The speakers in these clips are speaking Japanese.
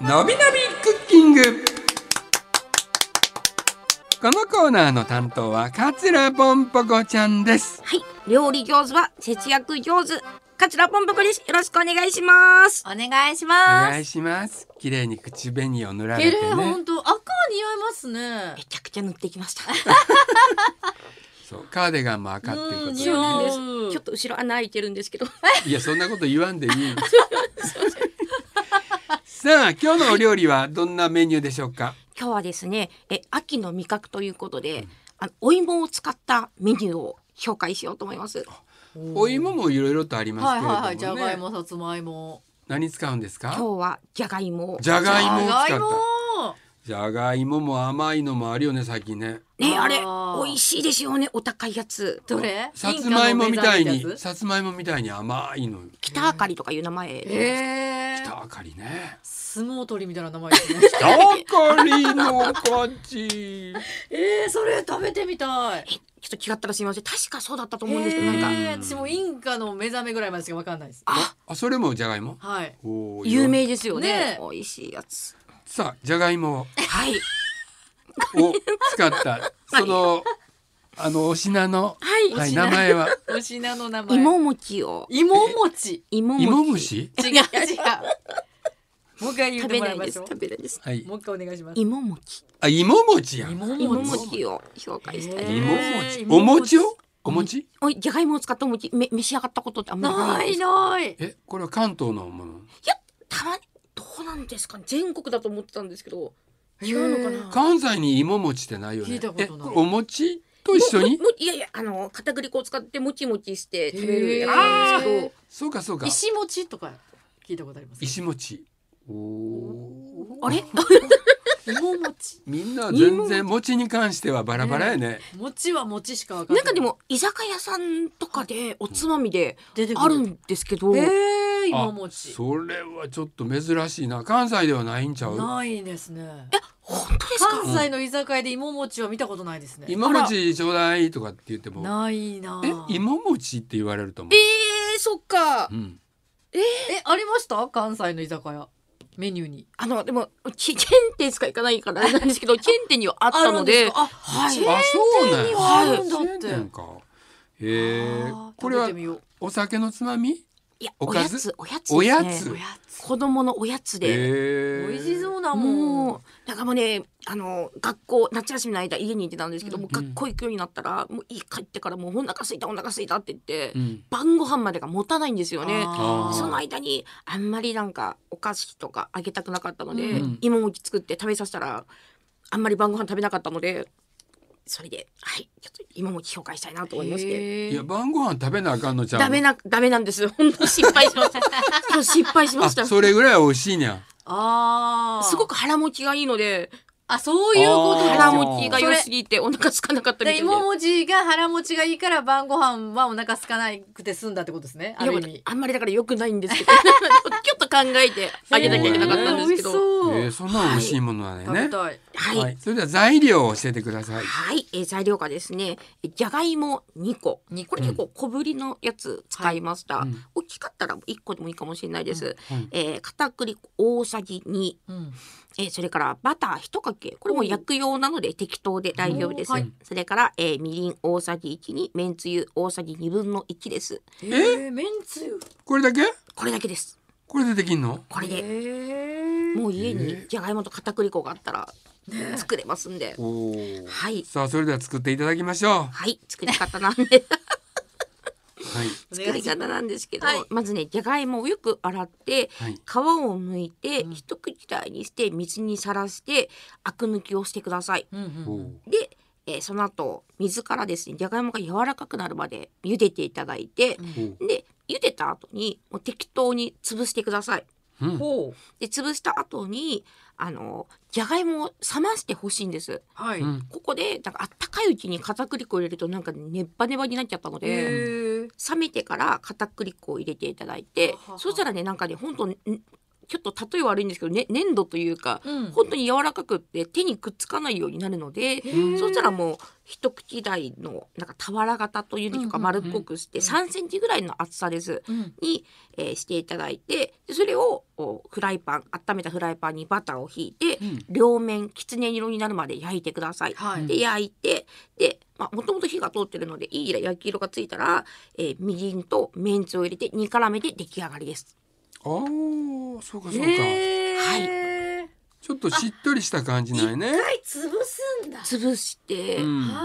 のびのびクッキング。このコーナーの担当は桂ぽんぽこちゃんです。 はい、料理上手は節約上手、桂ぽんぽこです。よろしくお願いします。 お願いしおます。 願いします。綺麗に口紅を塗られて綺麗、 ね。 本当赤似合いますね。 めちゃくちゃ塗ってきました。 そう、カーディガンも赤っていうことで、 そうなんでね。 す。ちょっと後ろ穴開いてるんですけど。 いや、そんなこと言わんでいい。さあ、今日のお料理はどんなメニューでしょうか。 今日はですね、秋の味覚ということで、お芋を使ったメニューを紹介しようと思います。 お芋もいろいろとありますけれどもね。 はいはいはい、じゃがいも、さつまいも。 何使うんですか。 今日はじゃがいも。 じゃがいもを使った。 じゃがいも。 じゃがいもも甘いのもあるよね、最近ね。 ね、あれあー美味しいですよね。お高いやつ。 どれ？ さつまいもみたいに、 インカの目覚めってやつさつまいもみたいに甘いの。 北あかりとかいう名前で。 北あかりね。 相撲取りみたいな名前ですね。 北あかりの勝ち。 それ食べてみたい。 ちょっと違ったらすみません。確かそうだったと思うんですけど、なんか私もインカの目覚めぐらいまでしかわかんないです。 あ、それもじゃがいも。 はい。 おー有名ですよね。 ね美味しいやつ。 さあ、じゃがいもはい。 を使ったそのお品の、 はいはい、名前はお品の名前。 芋餅を。 芋餅。 芋芋虫。 違う違う。もう一回言っ食てべないです。 もらいましょう。 食べないです。 はい。 もう一回お願いします。 芋餅。 あ、芋餅やん。 芋芋餅。 餅を紹介したい。 芋餅。 芋お餅餅を。お餅。 おい、じゃがいもを使ったお餅、召し上がったことってあんまりなないいです。 ない。 え、これは関東のもの。 いや、たまにどうなんですかね。全国だと思ってたんですけど、違うのかな。 関西に芋餅ってないよね。 聞いたことないえ、これお餅と一緒に。 いやいや、片栗粉を使ってもちもちして食べるやつなんですけど、 そうかそうか。 石餅とか聞いたことあります。 石餅。おお。 あれ芋餅。 みんな全然餅に関してはバラバラやね。 餅は餅しかわかんな。 ないんかでも居酒屋さんとかでおつまみで出てくるあるんですけど、 芋あ、 餅。 それはちょっと珍しいな。関西ではないんちゃう。 ないですね。 本当ですか？ 関西の居酒屋で芋餅は見たことないですね。 芋餅ちょうだいとかって言っても。 ないな。 芋餅って言われると思う。 そっか。 うん。 ありました関西の居酒屋メニューに。 でもチェーン店しか行かないからあれなんですけど、チェーン店にはあったので、 あ、 はいチェーンあ、そうなん店にや。 はあるんだチェーンって。 店か。へえ。これは食べてみよう。 お酒のつまみ？ いや、 おかずおやつですね。 おやつおやつ。 子供のおやつで。 へえ。 美味しそうなもん。 もうだからもうね、学校夏休みの間家にいてたんですけど、もう学校行くようになったら、もう帰ってからもうお腹空いたお腹空いたって言って、 うん。 晩ご飯までが持たないんですよね。 あーその間にあんまりなんかお菓子とかあげたくなかったので、 うん芋餅作って食べさせたらあんまり晩ご飯食べなかったので、それではいちょっと芋餅紹介したいなと思いまして。 いや、晩ご飯食べなあかんのちゃうの。 ダメなんです。本当に失敗しました。今日失敗しました。 あ、それぐらい美味しいにゃ。 ああ。 すごく腹持ちがいいので、 そういうことですよ。 腹持ちが良すぎてお腹空かなかったみたいで。 で芋餅が腹持ちがいいから晩ご飯はお腹空かなくて済んだってことですね。あいやる意味。 あんまりだから良くないんですけど、ちょっと考えてあげなきゃいけなかったんですけど。 そう。 そんな美味しいものはね。 食べたい。 はい。 はい。それでは材料を教えてください。 はい、材料がですね、じゃがいも2個。これ結構小ぶりのやつ使いました。大きかったら1個でもいいかもしれないです。片栗粉大さじ2。 うん。 それからバター1かけ。これも焼く用なので適当で大丈夫です。それから、みりん大さじ1にめんつゆ大さじ2分の1です。 めんつゆ。 これだけ？ これだけです。 これでできんの？ これでもう家にじゃがいもと片栗粉があったら作れますんで。 おー。 はいさあ、それでは作っていただきましょう。 はい、作り方なんではい。 作り方なんですけど、 はいまずねじゃがいもをよく洗って、 はい。 皮を剥いて、一口大にして水にさらしてアク抜きをしてください。 うんうん。 おー。 で、その後水からですねじゃがいもが柔らかくなるまで茹でていただいて、 おー。 で茹でた後にもう適当に潰してください。 うん。 ほう。 で潰した後にじゃがいもを冷ましてほしいんです。 はい。 うん。 ここでなんかあったかいうちに片栗粉を入れるとなんかネバネバになっちゃったので、 へえ。 冷めてから片栗粉を入れていただいて、 ははそしたらねなんかねほんとちょっと例え悪いんですけど、ね、粘土というか、本当に柔らかくって手にくっつかないようになるので、そしたらもう一口大のなんか俵型というんでしょうか、丸っこくして3センチぐらいの厚さです、に、していただいて、でそれをフライパン、温めたフライパンにバターをひいて、両面きつね色になるまで焼いてください。で焼いて、でもともと火が通ってるのでいい焼き色がついたら、みりんとめんつゆを入れて煮絡めて出来上がりです。 ああ、そうかそうか。 はい。 ちょっとしっとりした感じないね。 一回潰すんだ。 潰して、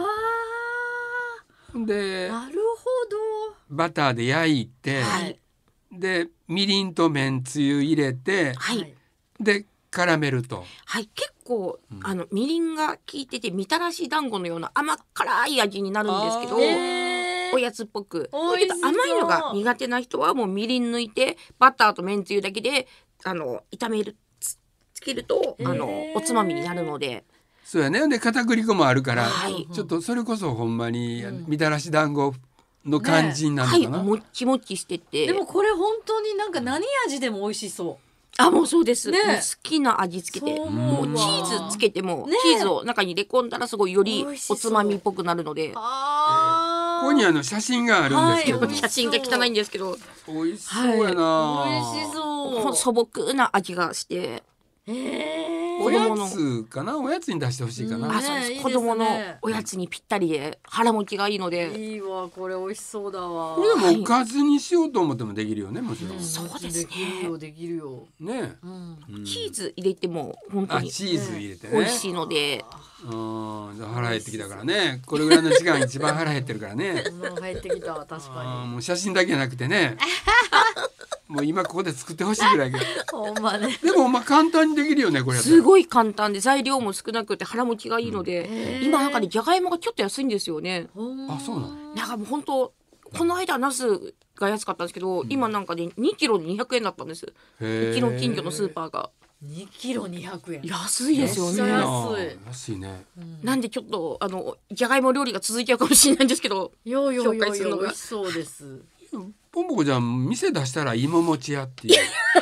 で、 なるほど。 バターで焼いて、でみりんとめんつゆ入れて、で絡めると。 はい、結構、みりんが効いててみたらし団子のような甘辛い味になるんですけど、おやつっぽく。ちょっと甘いのが苦手な人はもうみりん抜いてバターとめんつゆだけで炒めるつけるとおつまみになるので。 そうやね。で片栗粉もあるから、ちょっとそれこそほんまにみたらし団子の感じになるのかな。 もっちもっちしてて。 でもこれ本当になんか何味でも美味しそう。 もうそうです、もう好きな味付けて、もうチーズつけても、チーズを中に入れ込んだらすごいよりおつまみっぽくなるので。 ここに写真があるんですけど、 写真が汚いんですけど美味しそうやな。 美味しそう。 素朴な味がして、 おやつかな、おやつに出してほしいかな。 そうです。子供のおやつにぴったりで腹持ちがいいので。 いいわ、これ美味しそうだわ。 これでもおかずにしようと思ってもできるよね、もちろん。 そうですね。 できるよ。 ね。 チーズ入れても本当にチーズ入れてね。 美味しいので。 腹減ってきたからね。これぐらいの時間一番腹減ってるからね。 入ってきた、確かに。 もう写真だけじゃなくてね。もう今ここで作ってほしいぐらい。 ほんまね。 でも簡単にできるよね、これ。 すごい簡単で材料も少なくて腹持ちがいいので、今なんかねじゃがいもがちょっと安いんですよね。 そうなの。 なんかもう本当この間ナスが安かったんですけど、今なんかね2キロで200円だったんです。うちの近所のスーパーが。 2キロ200円。 安いですよね。 安いね。 なんでちょっとじゃがいも料理が続いちゃうかもしれないんですけど、 紹介するのが美味しそうです。 ポンポコちゃん店出したら芋餅屋っていう。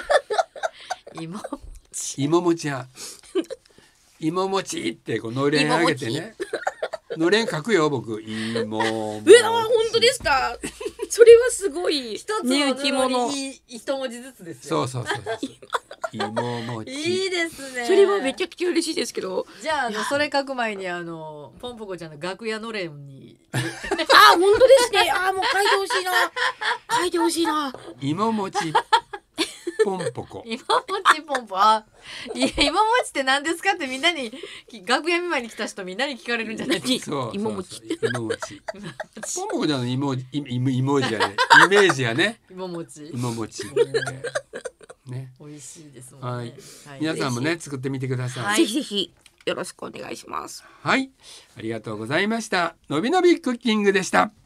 芋餅屋。芋餅ってこうのれんあげてね。のれん書くよ僕。芋餅。 本当ですか。それはすごい。 一つののに一文字ずつですよ。 そう。芋餅。 いいですね。 それはめちゃくちゃ嬉しいですけど。 じゃあそれ書く前にポンポコちゃんの楽屋のれんに。 本当ですね。もう書いてほしいな。書いてほしいな。 芋餅ポンポコ。 芋餅ポンポ。いや芋餅って何ですかってみんなに楽屋見舞いに来た人みんなに聞かれるんじゃないですか。 芋餅。ポンポコちゃんのイメージやね。 芋餅。 ね。 美味しいですもんね。 皆さんもね作ってみてください。 ぜひぜひよろしくお願いします。 はい、ありがとうございました。のびのびクッキングでした。